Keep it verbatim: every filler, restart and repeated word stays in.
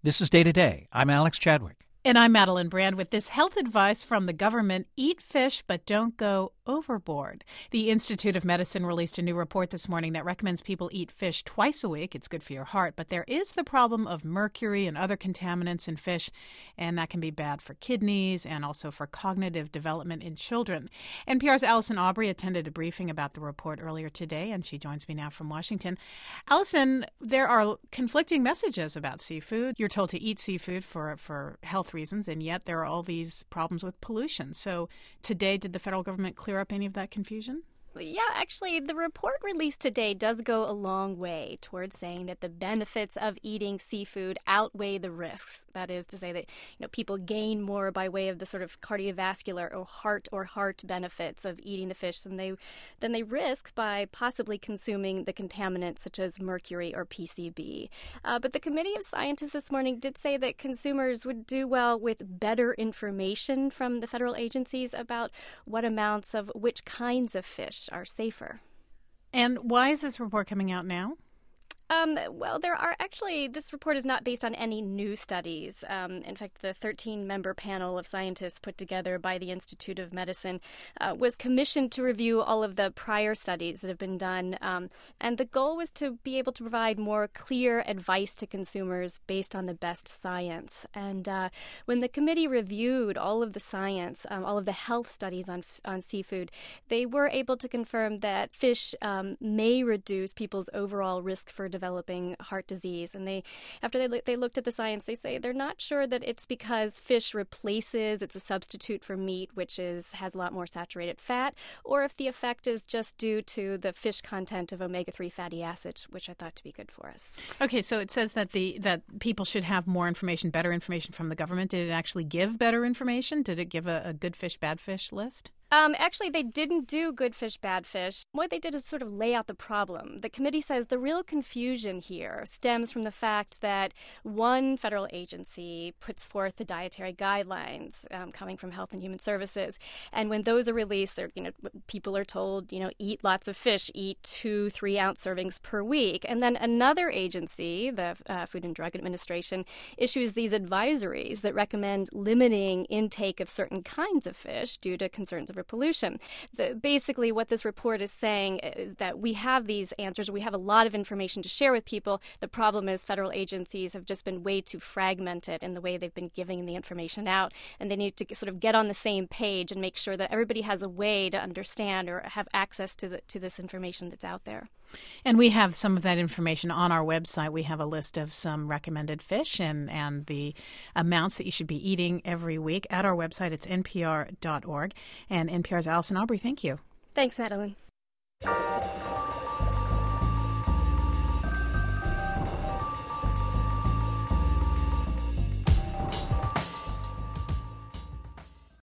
This is Day to Day. I'm Alex Chadwick. And I'm Madeline Brand with this health advice from the government. Eat fish, but don't go overboard. The Institute of Medicine released a new report this morning that recommends people eat fish twice a week. It's good for your heart, but there is the problem of mercury and other contaminants in fish, and that can be bad for kidneys and also for cognitive development in children. N P R's Allison Aubrey attended a briefing about the report earlier today, and she joins me now from Washington. Allison, there are conflicting messages about seafood. You're told to eat seafood for, for health reasons, and yet there are all these problems with pollution. So today, did the federal government clear up any of that confusion? Yeah, actually, the report released today does go a long way towards saying that the benefits of eating seafood outweigh the risks. That is to say that, you know, people gain more by way of the sort of cardiovascular or heart or heart benefits of eating the fish than they than they risk by possibly consuming the contaminants such as mercury or P C B. Uh, but the Committee of Scientists this morning did say that consumers would do well with better information from the federal agencies about what amounts of which kinds of fish are safer. And why is this report coming out now? Um, well, there are actually, this report is not based on any new studies. Um, in fact, the thirteen-member panel of scientists put together by the Institute of Medicine uh, was commissioned to review all of the prior studies that have been done. Um, and the goal was to be able to provide more clear advice to consumers based on the best science. And uh, when the committee reviewed all of the science, um, all of the health studies on on seafood, they were able to confirm that fish um, may reduce people's overall risk for developing heart disease. And they, after they, they looked at the science, they say they're not sure that it's because fish replaces, it's a substitute for meat, which is has a lot more saturated fat, or if the effect is just due to the fish content of omega three fatty acids, which I thought to be good for us. Okay, so it says that the that people should have more information, better information from the government. Did it actually give better information? Did it give a, a good fish, bad fish list? Um, actually, they didn't do good fish, bad fish. What they did is sort of lay out the problem. The committee says the real confusion here stems from the fact that one federal agency puts forth the dietary guidelines um, coming from Health and Human Services. And when those are released, they're, you know, people are told, you know, eat lots of fish, eat two, three ounce servings per week. And then another agency, the uh, Food and Drug Administration, issues these advisories that recommend limiting intake of certain kinds of fish due to concerns of pollution. The, basically, what this report is saying is that we have these answers. We have a lot of information to share with people. The problem is federal agencies have just been way too fragmented in the way they've been giving the information out, and they need to sort of get on the same page and make sure that everybody has a way to understand or have access to the, to this information that's out there. And we have some of that information on our website. We have a list of some recommended fish and, and the amounts that you should be eating every week at our website. It's N P R dot org. And N P R's Allison Aubrey, thank you. Thanks, Madeline.